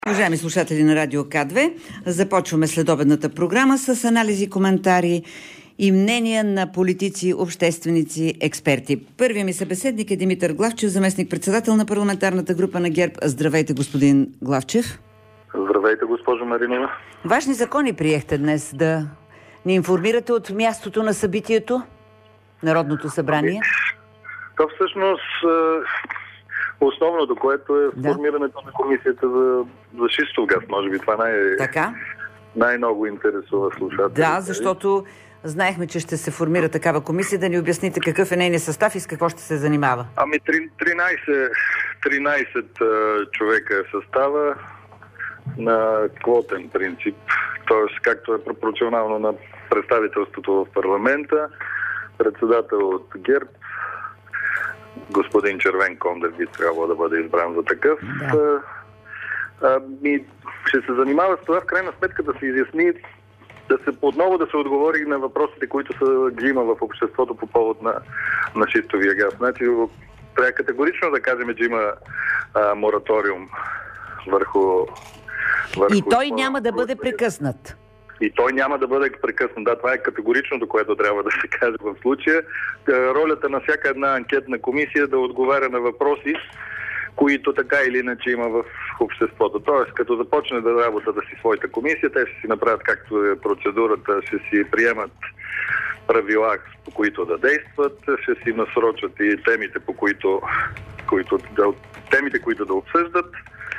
Уважаеми слушатели на Радио К2, започваме следобедната програма с анализи, коментари и мнения на политици, общественици, експерти. Първият ми събеседник е Димитър Главчев, заместник-председател на парламентарната група на ГЕРБ. Здравейте, господин Главчев. Здравейте, госпожо Маринова. Важни закони приехте днес. Да ни информирате от мястото на събитието, Народното събрание. То всъщност основното, което е формирането на комисията за шистов газ. Може би това най-много интересува слушателите. Да, защото знаехме, че ще се формира такава комисия. Да ни обясните какъв е нейният състав и с какво ще се занимава. 13 човека е състава на квотен принцип, т.е. както е пропорционално на представителството в парламента. Председател от ГЕРБ, господин Червенкондев би трябвало да бъде избран за такъв. Ще се занимава с това в крайна сметка да се изясни, отново да се отговори на въпросите, които ги има в обществото по повод на шистовия газ. Значи, трябва категорично да кажем, че има мораториум върху... И той няма да бъде прекъснат. И той няма да бъде прекъснат. Да, това е категоричното, което трябва да се каже в случая. Ролята на всяка една анкетна комисия да отговаря на въпроси, които така или иначе има в обществото. Тоест, като започне да работата си своята комисия, те ще си направят както е процедурата, ще си приемат правила, по които да действат, ще си насрочат и темите, които да обсъждат.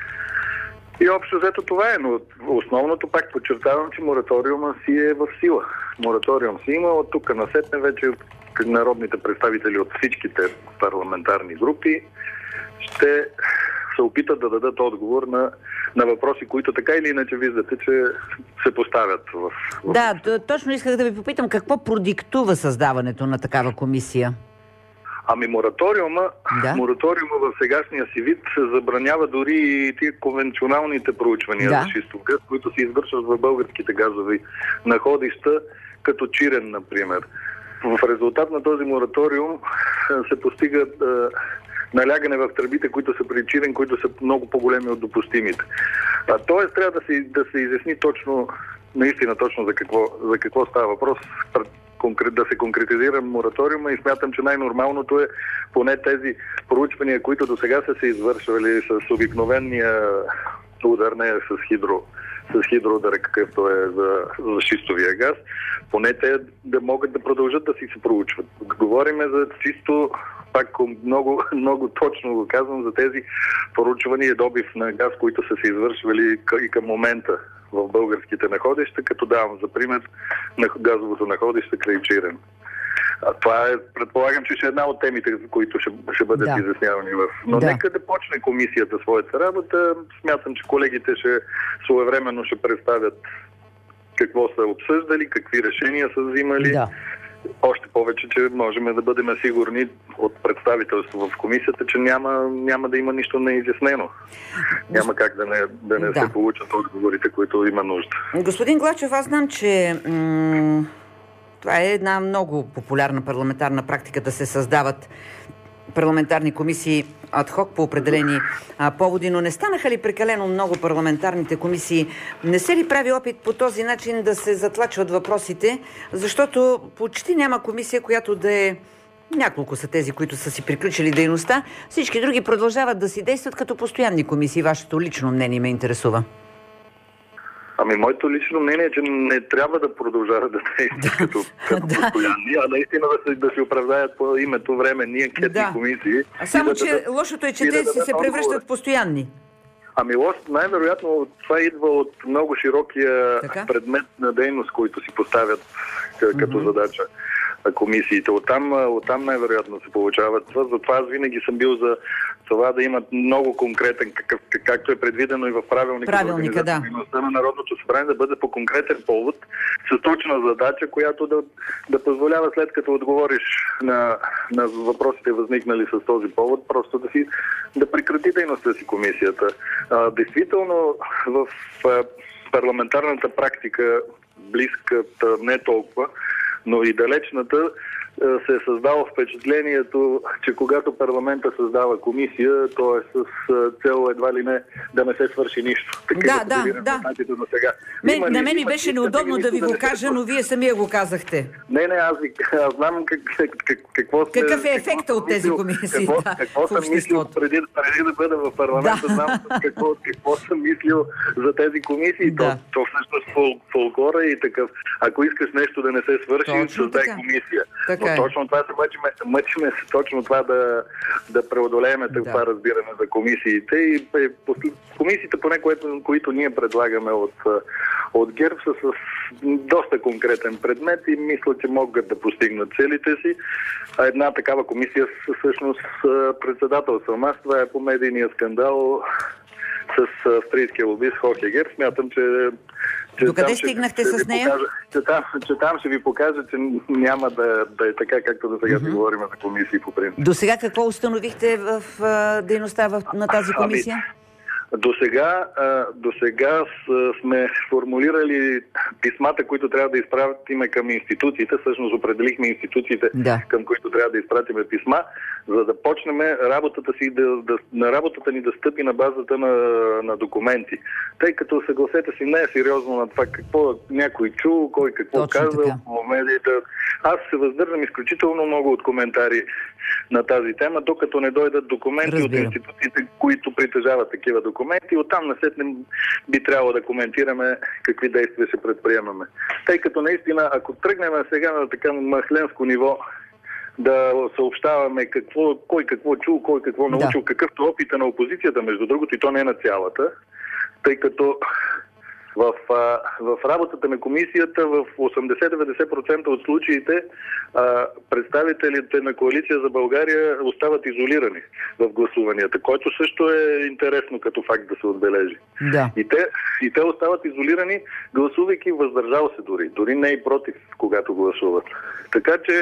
И общо взето това е, но основното пак подчертавам, че мораториума си е в сила. Мораториум си има, от тук насетне вече народните представители от всичките парламентарни групи ще се опитат да дадат отговор на въпроси, които така или иначе виждате, че се поставят в... Да, точно исках да ви попитам какво продиктува създаването на такава комисия. Мораториума в сегашния си вид забранява дори и тия конвенционалните проучвания за шистов газ, които се извършват в българските газови находища, като Чирен, например. В резултат на този мораториум се постига налягане в тръбите, които са при Чирен, които са много по-големи от допустимите. Тоест трябва да се изясни наистина точно за какво става въпрос, да се конкретизира мораториума, и смятам, че най-нормалното е поне тези проучвания, които до сега са се извършвали с обикновения удар, не с хидроудар, какъвто е за шистовия газ, поне те да могат да продължат да си се проучват. Говориме за чисто, пак много, много точно го казвам, за тези проучвания и добив на газ, които са се извършвали и към момента в българските находища, като давам за пример на газовото находище край Чирен. Това е, предполагам, че ще е една от темите, които ще бъдат изяснявани Но нека да почне комисията своята работа. Смятам, че колегите своевременно ще представят какво са обсъждали, какви решения са взимали. Още повече, че можем да бъдем сигурни от представителство в комисията, че няма да има нищо неизяснено. Няма как да не се получат отговорите, които има нужда. Господин Главчев, аз знам, че това е една много популярна парламентарна практика да се създават парламентарни комисии адхок по определени поводи, но не станаха ли прекалено много парламентарните комисии? Не се ли прави опит по този начин да се затлачват въпросите? Защото почти няма комисия, която да е... Няколко са тези, които са си приключили дейността. Всички други продължават да си действат като постоянни комисии. Вашето лично мнение ме интересува. Моето лично мнение е, че не трябва да продължават да действат като постоянни, а наистина да се оправдаят по името временни анкетни комисии. Само, че лошото е, че те се превръщат в постоянни. Най-вероятно това идва от много широкия предмет на дейност, който си поставят като задача комисиите. Оттам най-вероятно се получават това. Затова аз винаги съм бил за това да имат много конкретен, както е предвидено и в правилника за организацията на Народното събрание, да бъде по конкретен повод, с точна задача, която да позволява, след като отговориш на въпросите, възникнали с този повод, просто да прекрати дейността си комисията. Действително в парламентарната практика, близката не толкова, но и далечната, се е създало впечатлението, че когато парламента създава комисия, то е с цел едва ли не да не се свърши нищо. Да. На мен ми беше неудобно да ви го кажа, но вие самия го казахте. Не, аз знам какво сте... Какъв е ефектът от тези комисии? Какво съм мислил преди да бъда в парламента, знам какво съм мислил за тези комисии. То всъщност фолклора и такъв. Ако искаш нещо да не се свърши, създай комисия. Но точно това се мъчиме се, точно това да преодолеем това разбиране за комисиите. И комисиите, поне които ние предлагаме от ГЕРБ, са с доста конкретен предмет и мисля, че могат да постигнат целите си. Една такава комисия всъщност председател съм аз. Това е по медийния скандал с австрийския лобист Хохегер. Смятам, че докъде стигнахте с нея? Че там ще ви покажа, че няма да е така, както до сега си говорим за комисии по принцип. До сега какво установихте в дейността на тази комисия? До сега сме формулирали писмата, които трябва да изпратиме към институциите. Всъщност определихме институциите, към които трябва да изпратиме писма, за да почнем работата си, на работата ни да стъпи на базата на документи. Тъй като, съгласете си, не е сериозно на това какво някой чул, кой какво казал по медиите. Аз се въздържам изключително много от коментари на тази тема, докато не дойдат документи от институциите, които притежават такива документи. Оттам насетне би трябвало да коментираме какви действия ще предприемаме. Тъй като наистина, ако тръгнем сега на така махленско ниво, да съобщаваме кой какво чул, кой какво научил, какъвто опита на опозицията, между другото, и то не е на цялата, тъй като в работата на комисията в 80-90% от случаите представителите на Коалиция за България остават изолирани в гласуванията, което също е интересно като факт да се отбележи. Да. И те остават изолирани, гласувайки въздържал се дори не и против, когато гласуват. Така че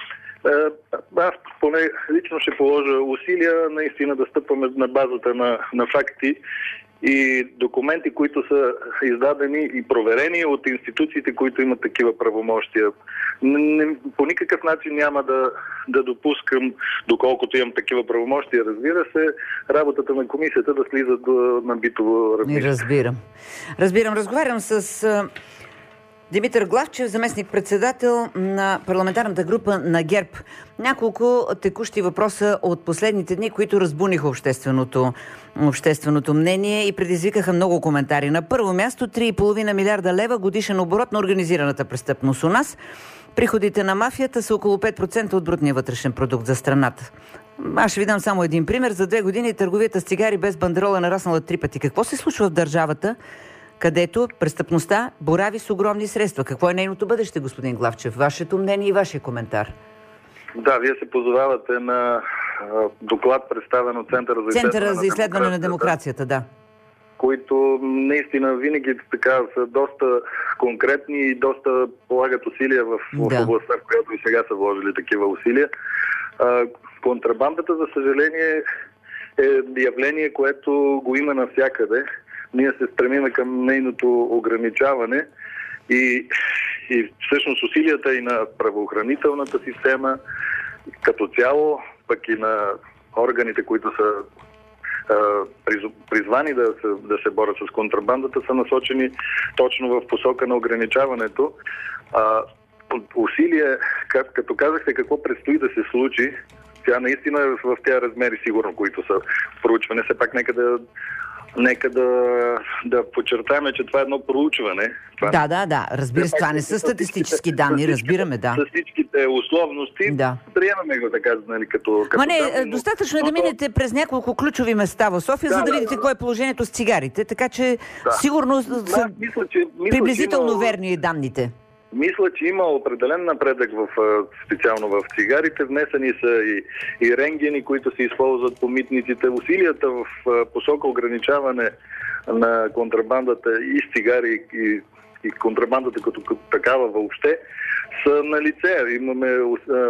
аз поне лично ще положа усилия наистина да стъпваме на базата на факти и документи, които са издадени и проверени от институциите, които имат такива правомощия. По никакъв начин няма да допускам, доколкото имам такива правомощия, разбира се, работата на комисията да слиза на битово равнище. Разбирам. Разговарям с Димитър Главчев, заместник-председател на парламентарната група на ГЕРБ. Няколко текущи въпроса от последните дни, които разбуниха общественото мнение и предизвикаха много коментари. На първо място 3,5 милиарда лева годишен оборот на организираната престъпност у нас. Приходите на мафията са около 5% от брутния вътрешен продукт за страната. Аз ще ви дам само един пример. За 2 години търговията с цигари без бандерола е нараснала 3 пъти. Какво се случва в държавата, където престъпността борави с огромни средства? Какво е нейното бъдеще, господин Главчев? Вашето мнение и вашия коментар. Да, вие се позовавате на доклад, представен от Центъра за изследване на демокрацията, да. Които наистина винаги така са доста конкретни и доста полагат усилия в областта, в която и сега са вложили такива усилия. Контрабандата, за съжаление, е явление, което го има навсякъде. Ние се стремиме към нейното ограничаване и всъщност усилията и на правоохранителната система като цяло, пък и на органите, които са призвани да се борят с контрабандата, са насочени точно в посока на ограничаването. Усилие, като казахте какво предстои да се случи, тя наистина е в тези размери сигурно, които са проучване. Все пак нека да подчертаем, че това е едно проучване. Да. Разбира се, това не са статистически данни, разбираме, да. С всичките условности, приемаме го така, нали, като достатъчно е да минете през няколко ключови места в София, за да видите какво е положението с цигарите, така че сигурно са приблизително верни данните. Мисля, че има определен напредък специално в цигарите. Внесени са и рентгени, които се използват по митниците. Усилията в посока ограничаване на контрабандата и с цигари и контрабандата като такава въобще са на лице. Имаме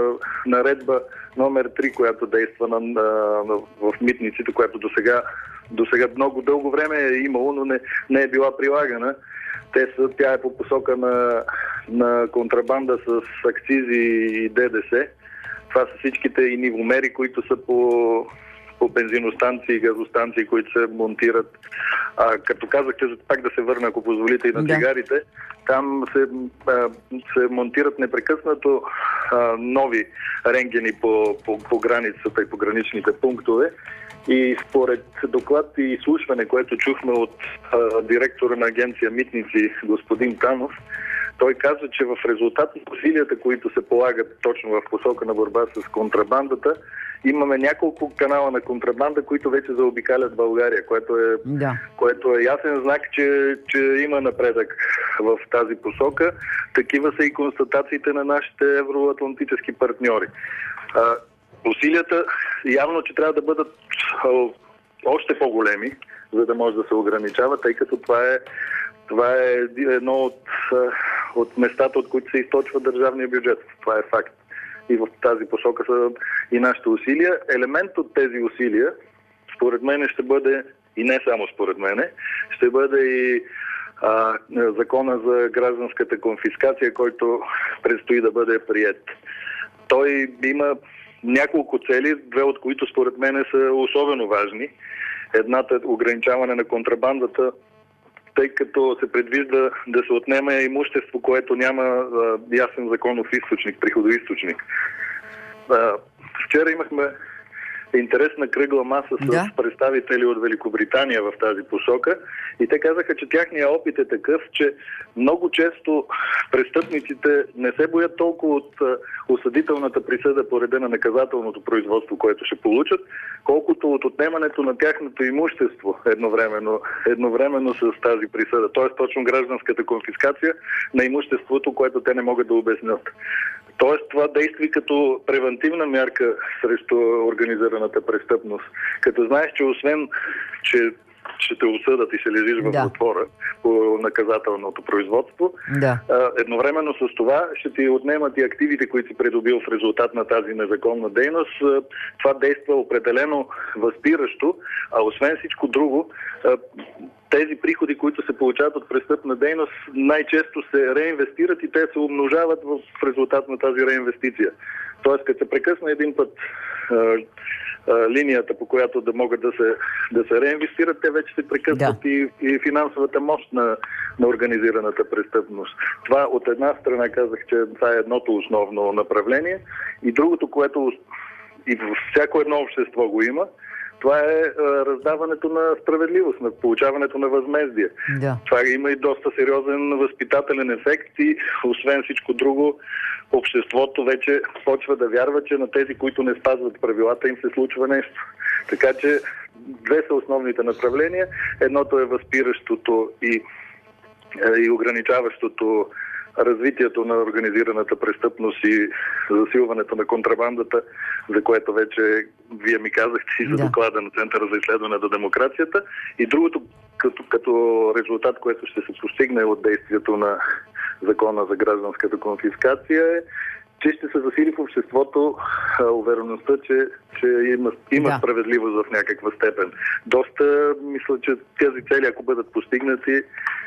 наредба номер 3, която действа в митниците, която до сега до сега много дълго време е имало, но не е била прилагана. Тя е по посока на контрабанда с акцизи и ДДС. Това са всичките и нивомери, които са по бензиностанции и газостанции, които се монтират. Като казахте, пак да се върна, ако позволите, и на цигарите, там се монтират непрекъснато нови рентгени по границата и по граничните пунктове. И според доклад и изслушване, което чухме от директора на агенция Митници, господин Танов, той каза, че в резултат на усилията, които се полагат точно в посока на борба с контрабандата, имаме няколко канала на контрабанда, които вече заобикалят България, което е ясен знак, че има напредък в тази посока. Такива са и констатациите на нашите евроатлантически партньори. Усилията явно, че трябва да бъдат още по-големи, за да може да се ограничава, тъй като това е едно от местата, от които се източва държавния бюджет. Това е факт. И в тази посока са и нашите усилия. Елемент от тези усилия, според мен, ще бъде, и не само според мен, ще бъде и закона за гражданската конфискация, който предстои да бъде приет. Той има няколко цели, две от които според мен са особено важни. Едната е ограничаване на контрабандата, тъй като се предвижда да се отнеме имущество, което няма ясен законов източник, приходоизточник. Вчера имахме интересна кръгла маса с представители от Великобритания в тази посока и те казаха, че тяхният опит е такъв, че много често престъпниците не се боят толкова от осъдителната присъда по реда на наказателното производство, което ще получат, колкото от отнемането на тяхното имущество едновременно с тази присъда. Т.е. точно гражданската конфискация на имуществото, което те не могат да обяснят. Тоест това действа като превентивна мярка срещу организираната престъпност. Като знаеш, че освен, че ще те осъдат и ще лежиш в затвора по наказателното производство, едновременно с това ще ти отнемат и активите, които си придобил в резултат на тази незаконна дейност. Това действа определено възпиращо, а освен всичко друго, тези приходи, които се получават от престъпна дейност, най-често се реинвестират и те се умножават в резултат на тази реинвестиция. Тоест, като се прекъсне един път линията, по която да могат да се реинвестират, те вече се прекъсват и финансовата мощ на организираната престъпност. Това от една страна казах, че това е едното основно направление и другото, което и във всяко едно общество го има, това е раздаването на справедливост, на получаването на възмездие. Това има и доста сериозен възпитателен ефект и освен всичко друго, обществото вече почва да вярва, че на тези, които не спазват правилата, им се случва нещо. Така че две са основните направления. Едното е възпиращото и ограничаващото развитието на организираната престъпност и засилването на контрабандата, за което вече вие ми казахте и за доклада на Центъра за изследване на демокрацията. И другото като резултат, което ще се постигне от действието на закона за гражданската конфискация е, че ще се засили в обществото увереността, че има справедливост в някаква степен. Доста, мисля, че тези цели, ако бъдат постигнати,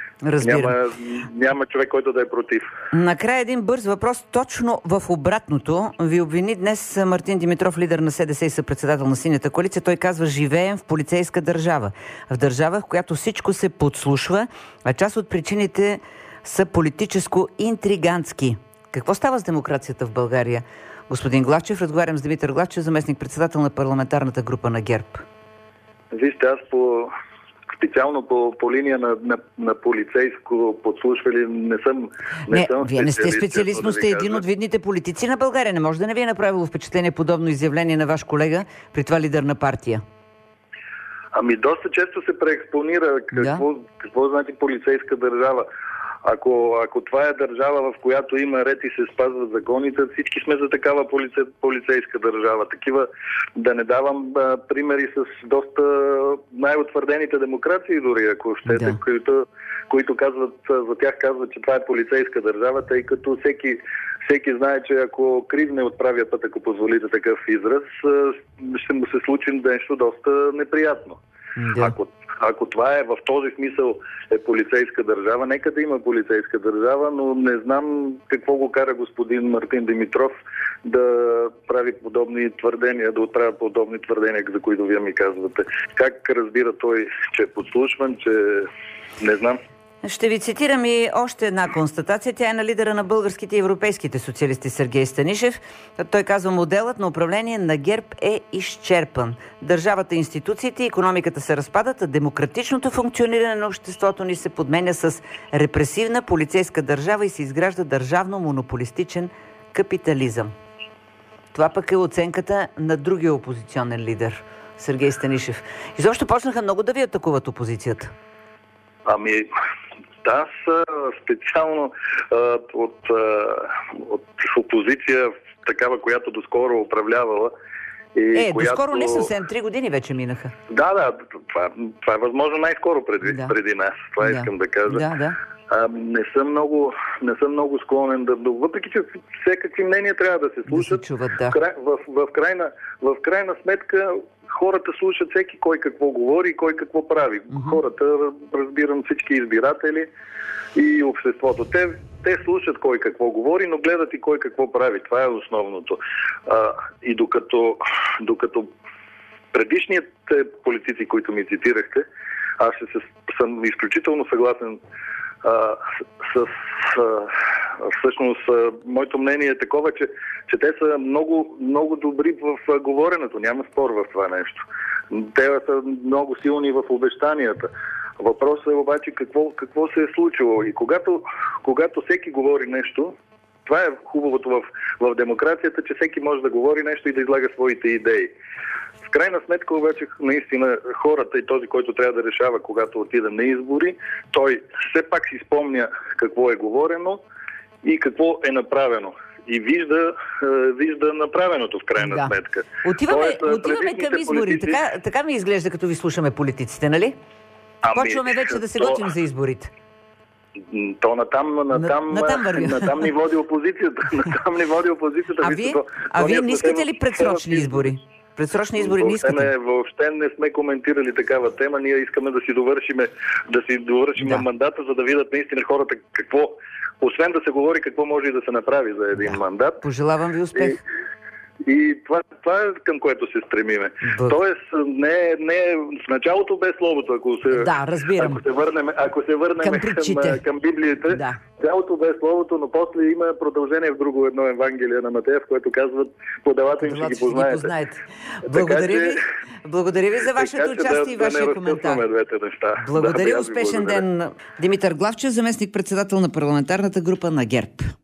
няма човек, който да е против. Накрая един бърз въпрос. Точно в обратното ви обвини днес Мартин Димитров, лидер на СДС и съпредседател на Синята коалиция. Той казва: живеем в полицейска държава. В държава, в която всичко се подслушва, а част от причините са политическо-интригантски. Какво става с демокрацията в България? Господин Главчев, разговарям с Димитър Главчев, заместник-председател на парламентарната група на ГЕРБ. Вижте, аз специално по линия на полицейско подслушване не съм вие не сте специалист, но сте един от видните политици на България. Не може да не ви е направило впечатление подобно изявление на ваш колега, при това лидер на партия? Доста често се преекспонира какво значи полицейска държава. Ако това е държава, в която има ред и се спазват законите, всички сме за такава полицейска държава. Такива, да не давам примери с доста най-утвърдените демокрации дори, ако щете, които за тях казват, че това е полицейска държава, тъй като всеки знае, че ако кривне от правия път, ако позволите такъв израз, ще му се случи нещо доста неприятно. Да. Ако това е в този смисъл е полицейска държава, нека да има полицейска държава, но не знам какво го кара господин Мартин Димитров да прави подобни твърдения, да отправя подобни твърдения, за които вие ми казвате. Как разбира той, че е подслушван, че не знам. Ще ви цитирам и още една констатация. Тя е на лидера на българските и европейските социалисти Сергей Станишев. Той казва: моделът на управление на ГЕРБ е изчерпан. Държавата, институциите и икономиката се разпадат, а демократичното функциониране на обществото ни се подменя с репресивна полицейска държава и се изгражда държавно-монополистичен капитализъм. Това пък е оценката на другия опозиционен лидер Сергей Станишев. Изобщо почнаха много да ви атакуват опозицията. Да, специално от опозиция, такава, която доскоро управлявала. Доскоро не съвсем, 3 години вече минаха. Да, това е възможно най-скоро преди нас. Това искам да кажа. Да. Не съм много склонен въпреки че всякакви мнения трябва да се слушат. Да се чуват, да. В крайна сметка хората слушат всеки кой какво говори и кой какво прави. Хората, разбирам, всички избиратели и обществото. Те слушат кой какво говори, но гледат и кой какво прави. Това е основното. И докато предишните политици, които ми цитирахте, аз съм изключително съгласен всъщност моето мнение е такова, че те са много, много добри в говоренето. Няма спор в това нещо. Те са много силни в обещанията. Въпросът е обаче какво се е случило. И когато всеки говори нещо, това е хубавото в демокрацията, че всеки може да говори нещо и да излага своите идеи. В крайна сметка обаче наистина хората и този, който трябва да решава, когато отида на избори, той все пак си спомня какво е говорено и какво е направено. И вижда направеното в крайна сметка. Отиваме към избори. Така ми изглежда, като ви слушаме политиците, нали? Почваме вече да се готвим за изборите. То натам ни води опозицията. Вие не искате ли предсрочни избори? Предсрочни избори не искате? Въобще не сме коментирали такава тема. Ние искаме да си довършим мандата, за да видят наистина хората какво, освен да се говори, какво може и да се направи за един мандат. Пожелавам ви успех. И това е към което се стремиме. Тоест, не в началото без словото, разбирам. Ако се върнем към Библията, цялото без словото, но после има продължение в друго едно Евангелие на Матея, в което казват: по делата им ще ги познаете. Благодаря ви за вашето участие и вашия коментар. Благодаря, успешен ден. Димитър Главчев, заместник-председател на парламентарната група на ГЕРБ.